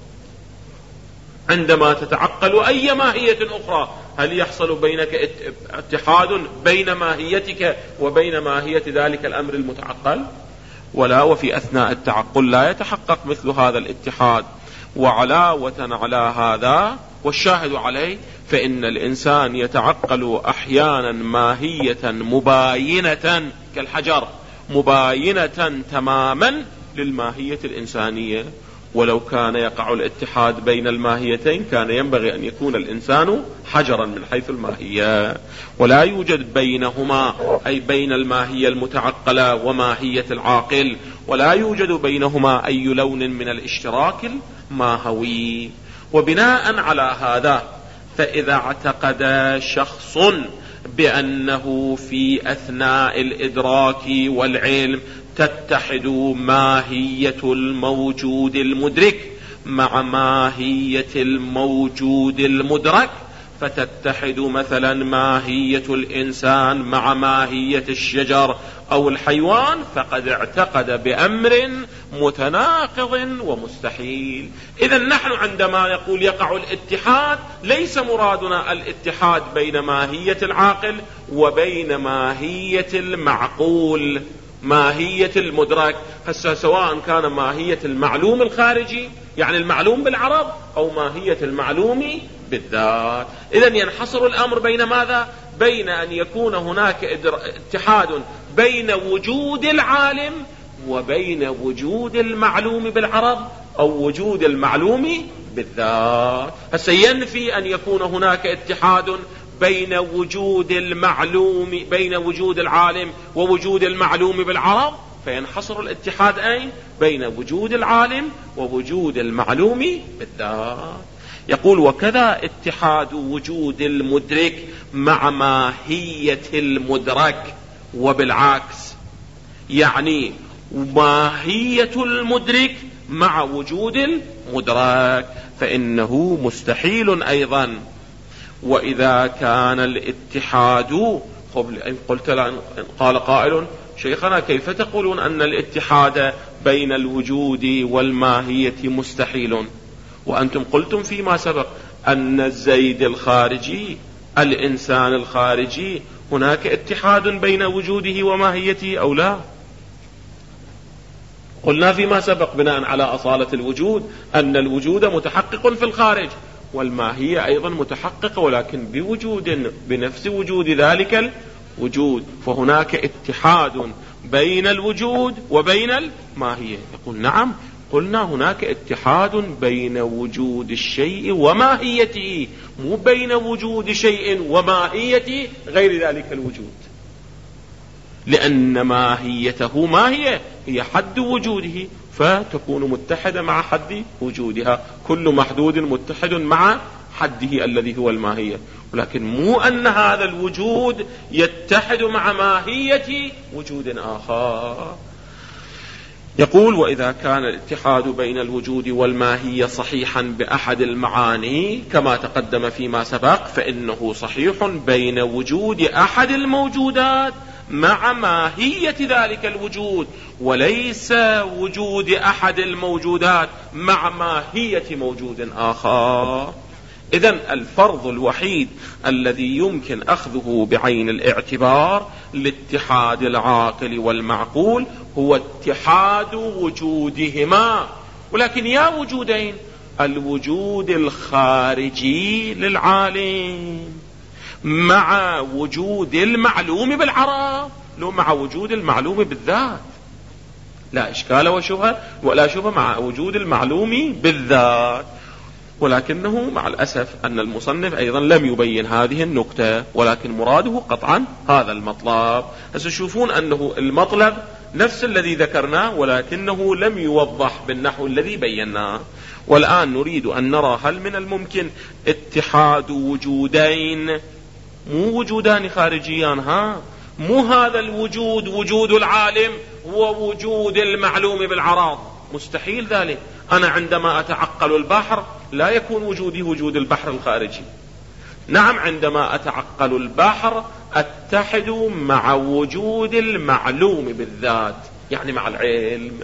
عندما تتعقل أي ماهية أخرى هل يحصل بينك اتحاد بين ماهيتك وبين ماهية ذلك الأمر المتعقل؟ ولا. وفي أثناء التعقل لا يتحقق مثل هذا الاتحاد. وعلاوة على هذا والشاهد عليه فإن الإنسان يتعقل أحيانا ماهية مباينة كالحجر، مباينة تماما للماهية الإنسانية. ولو كان يقع الاتحاد بين الماهيتين كان ينبغي أن يكون الإنسان حجرا من حيث الماهية، ولا يوجد بينهما أي بين الماهية المتعقلة وماهية العاقل ولا يوجد بينهما أي لون من الاشتراك الماهوي. وبناء على هذا فإذا اعتقد شخص بأنه في أثناء الإدراك والعلم تتحد ماهية الموجود المدرك مع ماهية الموجود المدرك، فتتحد مثلا ماهية الإنسان مع ماهية الشجر أو الحيوان، فقد اعتقد بأمر متناقض ومستحيل. إذا نحن عندما نقول يقع الاتحاد ليس مرادنا الاتحاد بين ماهية العاقل وبين ماهية المعقول، ماهية المدرك. هسه سواء كان ماهية المعلوم الخارجي يعني المعلوم بالعرض أو ماهية المعلوم بالذات. إذن ينحصر الأمر بين ماذا؟ بين أن يكون هناك اتحاد بين وجود العالم وبين وجود المعلوم بالعرض أو وجود المعلوم بالذات. هسه ينفي أن يكون هناك اتحاد بين وجود المعلوم بين وجود العالم ووجود المعلوم بالعرض، فينحصر الاتحاد أين؟ بين وجود العالم ووجود المعلوم بالذات. يقول وكذا اتحاد وجود المدرك مع ماهية المدرك وبالعكس، يعني ماهية المدرك مع وجود المدرك فإنه مستحيل أيضا. وإذا كان الاتحاد قلت قال قائل شيخنا كيف تقولون أن الاتحاد بين الوجود والماهية مستحيل وأنتم قلتم فيما سبق أن الزيد الخارجي الإنسان الخارجي هناك اتحاد بين وجوده وماهيته أو لا؟ قلنا فيما سبق بناء على أصالة الوجود أن الوجود متحقق في الخارج والماهية أيضا متحققة ولكن بوجود بنفس وجود ذلك الوجود، فهناك اتحاد بين الوجود وبين الماهية. يقول نعم قلنا هناك اتحاد بين وجود الشيء وماهيته، مو بين وجود شيء وماهية غير ذلك الوجود، لأن ماهيته ما هي؟ هي حد وجوده، فتكون متحدة مع حد وجودها. كل محدود متحد مع حده الذي هو الماهية، ولكن مو أن هذا الوجود يتحد مع ماهية وجود آخر. يقول وإذا كان الاتحاد بين الوجود والماهية صحيحا بأحد المعاني كما تقدم فيما سبق فإنه صحيح بين وجود أحد الموجودات مع ماهية ذلك الوجود، وليس وجود أحد الموجودات مع ماهية موجود آخر. إذن الفرض الوحيد الذي يمكن أخذه بعين الاعتبار لاتحاد العاقل والمعقول هو اتحاد وجودهما، ولكن يا وجودين: الوجود الخارجي للعالم مع وجود المعلوم بالعرض، لو مع وجود المعلوم بالذات، لا إشكال وشبهة ولا شبهة مع وجود المعلوم بالذات. ولكنه مع الأسف أن المصنف أيضا لم يبين هذه النكتة، ولكن مراده قطعا هذا المطلب. ستشوفون أنه المطلب نفس الذي ذكرناه ولكنه لم يوضح بالنحو الذي بيناه. والآن نريد أن نرى هل من الممكن اتحاد وجودين، مو وجودان خارجيان، ها مو هذا الوجود وجود العالم هو وجود المعلوم بالعراض، مستحيل ذلك. أنا عندما أتعقل البحر لا يكون وجودي وجود البحر الخارجي. نعم، عندما أتعقل البحر أتحد مع وجود المعلوم بالذات، يعني مع العلم.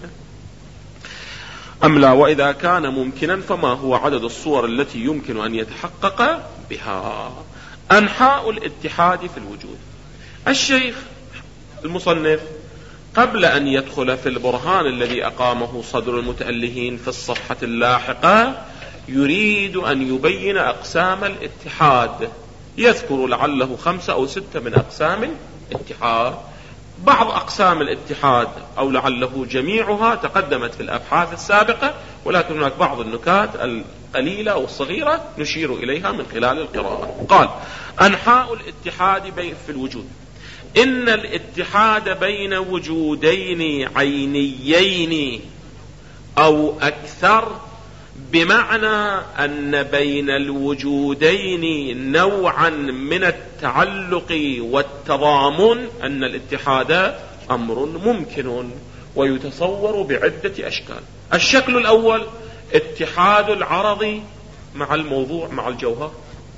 أم لا؟ وإذا كان ممكنا فما هو عدد الصور التي يمكن أن يتحقق بها؟ أنحاء الاتحاد في الوجود. الشيخ المصنف قبل أن يدخل في البرهان الذي أقامه صدر المتألهين في الصفحة اللاحقة يريد أن يبين أقسام الاتحاد، يذكر لعله خمسة أو ستة من أقسام الاتحاد. بعض أقسام الاتحاد أو لعله جميعها تقدمت في الأبحاث السابقة، ولكن هناك بعض النكات القليلة أو الصغيرة نشير إليها من خلال القراءة. قال: أنحاء الاتحاد في الوجود: إن الاتحاد بين وجودين عينيين أو أكثر، بمعنى أن بين الوجودين نوعا من التعلق والتضامن، أن الاتحاد أمر ممكن ويتصور بعدة أشكال. الشكل الأول اتحاد العرض مع الموضوع مع الجوهر.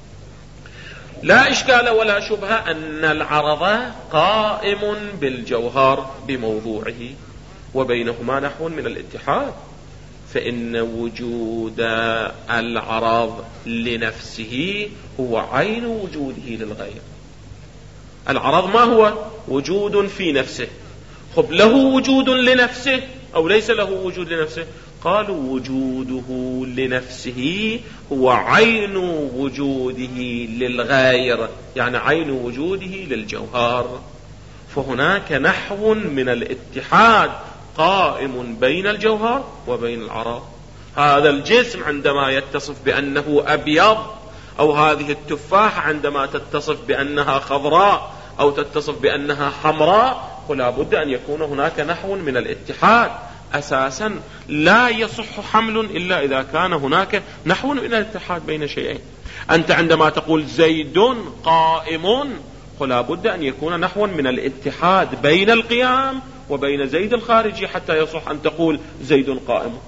لا إشكال ولا شبهة أن العرض قائم بالجوهر بموضوعه، وبينهما نحو من الاتحاد، فإن وجود العرض لنفسه هو عين وجوده للغير. العرض ما هو؟ وجود في نفسه. خب له وجود لنفسه أو ليس له وجود لنفسه؟ قالوا وجوده لنفسه هو عين وجوده للغير، يعني عين وجوده للجوهر. فهناك نحو من الاتحاد قائم بين الجوهر وبين العرض. هذا الجسم عندما يتصف بأنه أبيض، أو هذه التفاحة عندما تتصف بأنها خضراء أو تتصف بأنها حمراء، فلا بد أن يكون هناك نحو من الاتحاد. أساسا لا يصح حمل إلا إذا كان هناك نحو من الاتحاد بين شيئين. أنت عندما تقول زيد قائم، فلا بد أن يكون نحو من الاتحاد بين القيام وبين زيد الخارجي حتى يصح أن تقول زيد قائم.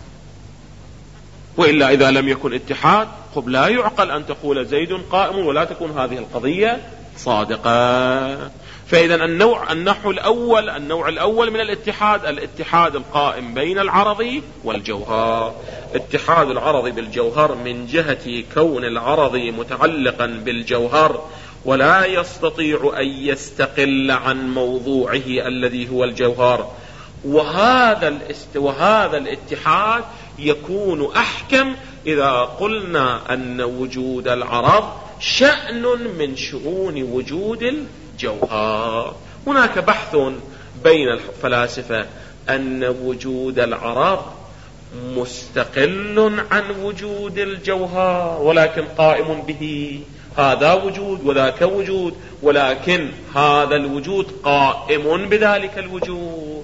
وإلا إذا لم يكن اتحاد خب لا يعقل أن تقول زيد قائم ولا تكون هذه القضية صادقة. فإذا النوع النحو الأول النوع الأول من الاتحاد الاتحاد القائم بين العرض والجوهر. اتحاد العرض بالجوهر من جهة كون العرض متعلقا بالجوهر ولا يستطيع أن يستقل عن موضوعه الذي هو الجوهر. وهذا الاست... وهذا الاتحاد يكون أحكم إذا قلنا أن وجود العرض شأن من شؤون وجود الجوهر. هناك بحث بين الفلاسفة أن وجود العرض مستقل عن وجود الجوهر ولكن قائم به. هذا وجود وذاك وجود، ولكن هذا الوجود قائم بذلك الوجود.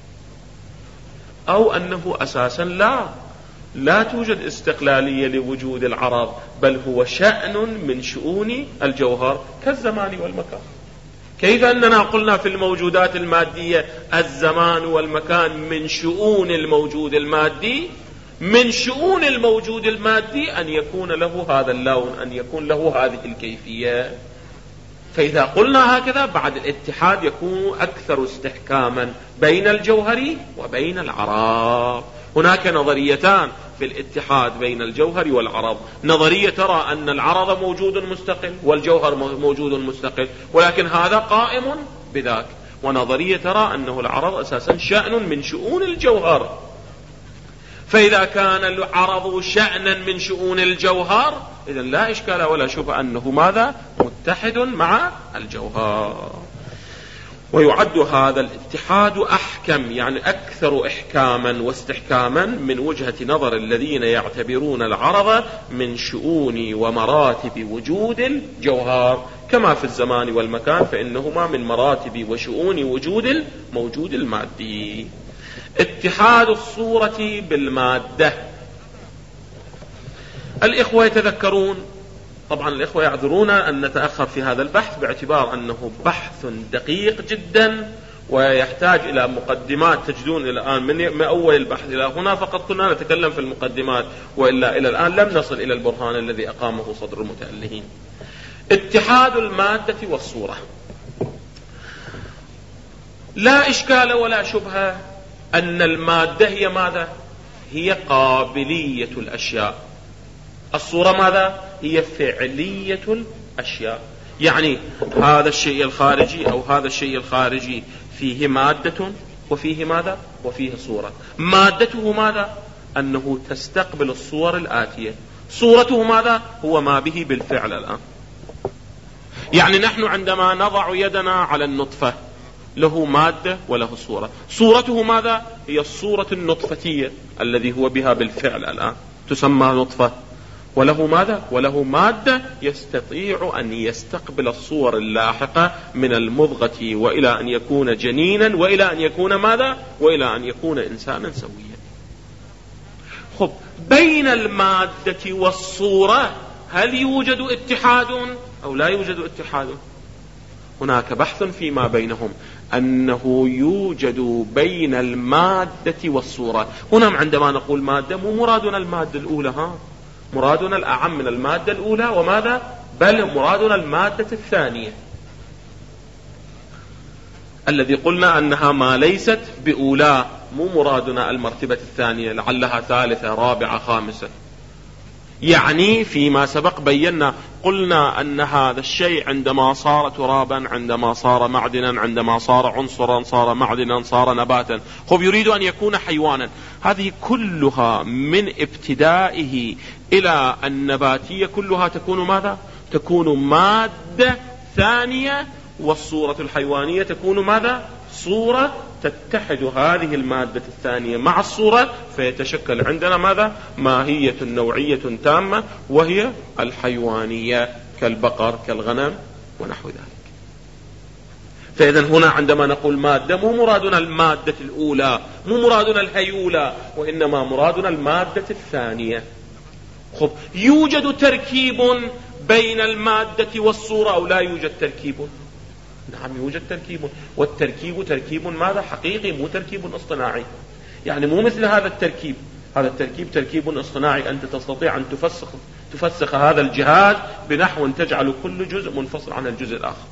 أو أنه أساسا لا لا توجد استقلالية لوجود العرض، بل هو شأن من شؤون الجوهر كالزمان والمكان. كيف أننا قلنا في الموجودات المادية الزمان والمكان من شؤون الموجود المادي، من شؤون الموجود المادي أن يكون له هذا اللون، أن يكون له هذه الكيفية. فإذا قلنا هكذا بعد الاتحاد يكون أكثر استحكاما بين الجوهر وبين العرض. هناك نظريتان في الاتحاد بين الجوهر والعرض. نظرية ترى أن العرض موجود مستقل والجوهر موجود مستقل، ولكن هذا قائم بذاك. ونظرية ترى أنه العرض أساسا شأن من شؤون الجوهر. فإذا كان العرض شأنا من شؤون الجوهر إذن لا إشكال ولا شبهة أنه ماذا؟ متحد مع الجوهر. ويعد هذا الاتحاد أحكم، يعني أكثر إحكاما واستحكاما من وجهة نظر الذين يعتبرون العرض من شؤون ومراتب وجود الجوهر، كما في الزمان والمكان فإنهما من مراتب وشؤون وجود الموجود المادي. اتحاد الصورة بالمادة الإخوة يتذكرون، طبعا الإخوة يعذرون أن نتأخر في هذا البحث باعتبار أنه بحث دقيق جدا ويحتاج إلى مقدمات. تجدون الآن من أول البحث إلى هنا فقط كنا نتكلم في المقدمات، وإلا إلى الآن لم نصل إلى البرهان الذي أقامه صدر المتألهين. اتحاد المادة والصورة، لا إشكال ولا شبهة أن المادة هي ماذا؟ هي قابلية الأشياء. الصورة ماذا؟ هي فعلية الأشياء. يعني هذا الشيء الخارجي أو هذا الشيء الخارجي فيه مادة وفيه ماذا؟ وفيه صورة. مادته ماذا؟ أنه تستقبل الصور الآتية. صورته ماذا؟ هو ما به بالفعل الآن. يعني نحن عندما نضع يدنا على النطفة له مادة وله صورة. صورته ماذا؟ هي الصورة النطفتية الذي هو بها بالفعل الآن، تسمى نطفة. وله ماذا؟ وله مادة يستطيع أن يستقبل الصور اللاحقة من المضغة وإلى أن يكون جنينا وإلى أن يكون ماذا؟ وإلى أن يكون إنسانا سويا. خب، بين المادة والصورة هل يوجد اتحاد أو لا يوجد اتحاد؟ هناك بحث فيما بينهم أنه يوجد بين المادة والصورة. هنا عندما نقول مادة مو مرادنا المادة الأولى، ها، مرادنا الأعم من المادة الأولى وماذا؟ بل مرادنا المادة الثانية الذي قلنا أنها ما ليست بأولى. مو مرادنا المرتبة الثانية، لعلها ثالثة رابعة خامسة. يعني فيما سبق بينا قلنا أن هذا الشيء عندما صار ترابا، عندما صار معدنا، عندما صار عنصرا، صار معدنا، صار نباتا، خب يريد أن يكون حيوانا. هذه كلها من ابتدائه إلى النباتية كلها تكون ماذا؟ تكون مادة ثانية. والصورة الحيوانية تكون ماذا؟ صورة تتحد هذه المادة الثانية مع الصورة فيتشكل عندنا ماذا؟ ماهية نوعية تامة وهي الحيوانية كالبقر كالغنم ونحو ذلك. فإذا هنا عندما نقول مادة مو مرادنا المادة الأولى، مو مرادنا الهيولى، وإنما مرادنا المادة الثانية. خب، يوجد تركيب بين المادة والصورة أو لا يوجد تركيب؟ نعم يوجد تركيب، والتركيب تركيب ماذا؟ حقيقي، مو تركيب اصطناعي. يعني مو مثل هذا التركيب. هذا التركيب تركيب اصطناعي، أنت تستطيع أن تفسخ, تفسخ هذا الجهاز بنحو تجعل كل جزء منفصل عن الجزء الآخر.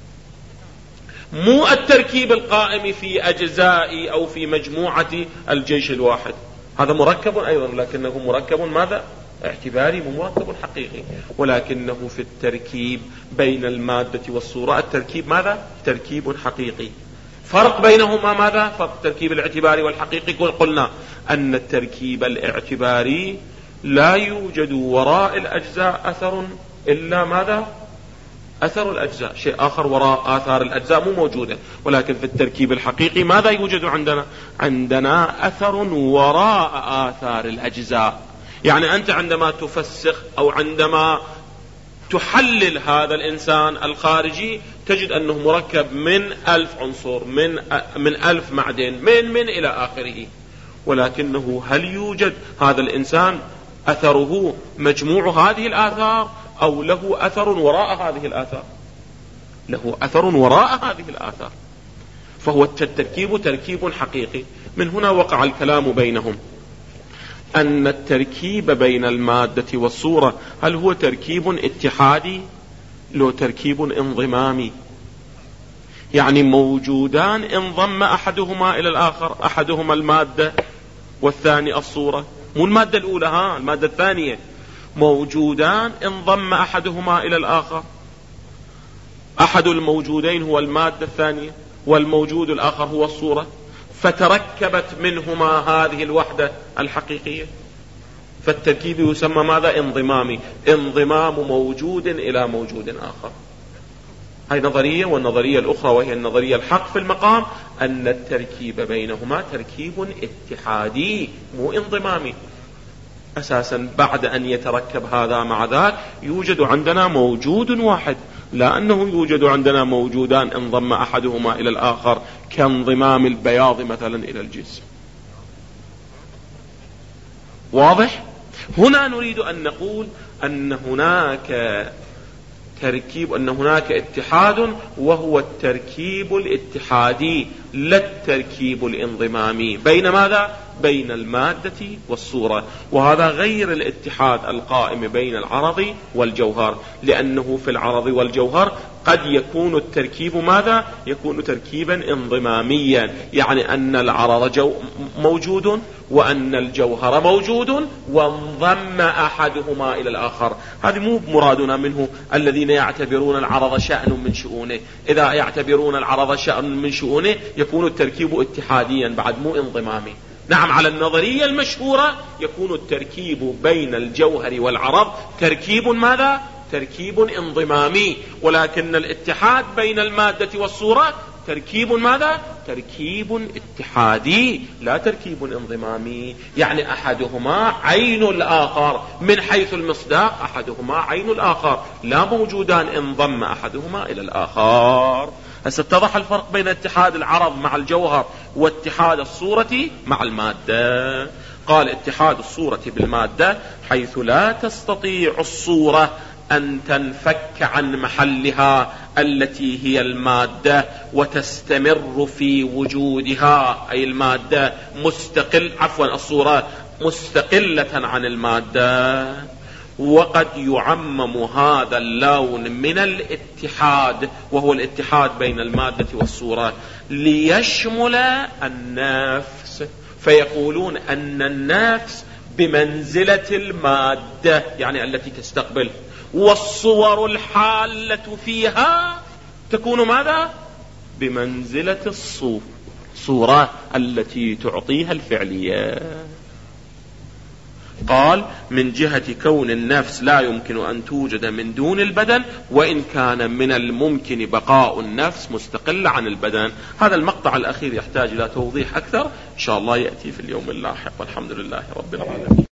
مو التركيب القائم في أجزاء أو في مجموعة الجيش الواحد. هذا مركب أيضا، لكنه مركب ماذا؟ اعتباري، مو مركب حقيقي. ولكنه في التركيب بين المادة والصورة التركيب ماذا؟ تركيب حقيقي. فرق بينهما ماذا؟ فرق التركيب الاعتباري والحقيقي. قلنا أن التركيب الاعتباري لا يوجد وراء الأجزاء أثر إلا ماذا؟ أثر الأجزاء. شيء آخر وراء آثار الأجزاء مو موجودة. ولكن في التركيب الحقيقي ماذا يوجد عندنا؟ عندنا أثر وراء آثار الأجزاء. يعني أنت عندما تفسخ أو عندما تحلل هذا الإنسان الخارجي تجد أنه مركب من ألف عنصر، من من ألف معدن، من من إلى آخره. ولكنه هل يوجد هذا الإنسان أثره مجموع هذه الآثار أو له أثر وراء هذه الآثار؟ له أثر وراء هذه الآثار. فهو التركيب تركيب حقيقي. من هنا وقع الكلام بينهم أن التركيب بين المادة والصورة هل هو تركيب اتحادي لو تركيب انضمامي؟ يعني موجودان انضم أحدهما إلى الآخر، أحدهما المادة والثاني الصورة، مو المادة الأولى، ها، المادة الثانية. موجودان انضم أحدهما إلى الآخر، أحد الموجودين هو المادة الثانية والموجود الآخر هو الصورة، فتركبت منهما هذه الوحدة الحقيقية. فالتركيب يسمى ماذا؟ انضمامي، انضمام موجود إلى موجود آخر. هاي نظرية. والنظرية الأخرى وهي النظرية الحق في المقام أن التركيب بينهما تركيب اتحادي مو انضمامي. أساسا بعد أن يتركب هذا مع ذاك يوجد عندنا موجود واحد، لا أنه يوجد عندنا موجودان انضم أحدهما إلى الآخر كانضمام البياض مثلا إلى الجسم. واضح؟ هنا نريد أن نقول أن هناك تركيب، أن هناك اتحاد، وهو التركيب الاتحادي لا التركيب الانضمامي. بين ماذا؟ بين المادة والصورة. وهذا غير الاتحاد القائم بين العرض والجوهر، لأنه في العرض والجوهر قد يكون التركيب ماذا؟ يكون تركيبا انضماميا، يعني أن العرض جو موجود وأن الجوهر موجود وانضم أحدهما إلى الآخر. هذه مو مرادنا منه الذين يعتبرون العرض شأن من شؤونه. إذا يعتبرون العرض شأن من شؤونه يكون التركيب اتحاديا بعد مو انضمامي. نعم، على النظرية المشهورة يكون التركيب بين الجوهر والعرض تركيب ماذا؟ تركيب انضمامي، ولكن الاتحاد بين المادة والصورة تركيب ماذا؟ تركيب اتحادي لا تركيب انضمامي. يعني أحدهما عين الآخر، من حيث المصداق أحدهما عين الآخر، لا موجودان انضم أحدهما إلى الآخر. هسه اتضح الفرق بين اتحاد العرض مع الجوهر واتحاد الصورة مع المادة. قال اتحاد الصورة بالمادة حيث لا تستطيع الصورة أن تنفك عن محلها التي هي المادة وتستمر في وجودها، أي المادة مستقل عفوا الصورة مستقلة عن المادة. وقد يعمم هذا اللون من الاتحاد، وهو الاتحاد بين المادة والصورة، ليشمل النفس، فيقولون أن النفس بمنزلة المادة يعني التي تستقبل، والصور الحالة فيها تكون ماذا؟ بمنزلة الصورة التي تعطيها الفعلية. قال من جهة كون النفس لا يمكن أن توجد من دون البدن، وإن كان من الممكن بقاء النفس مستقلة عن البدن. هذا المقطع الأخير يحتاج إلى توضيح أكثر، إن شاء الله يأتي في اليوم اللاحق، والحمد لله رب العالمين.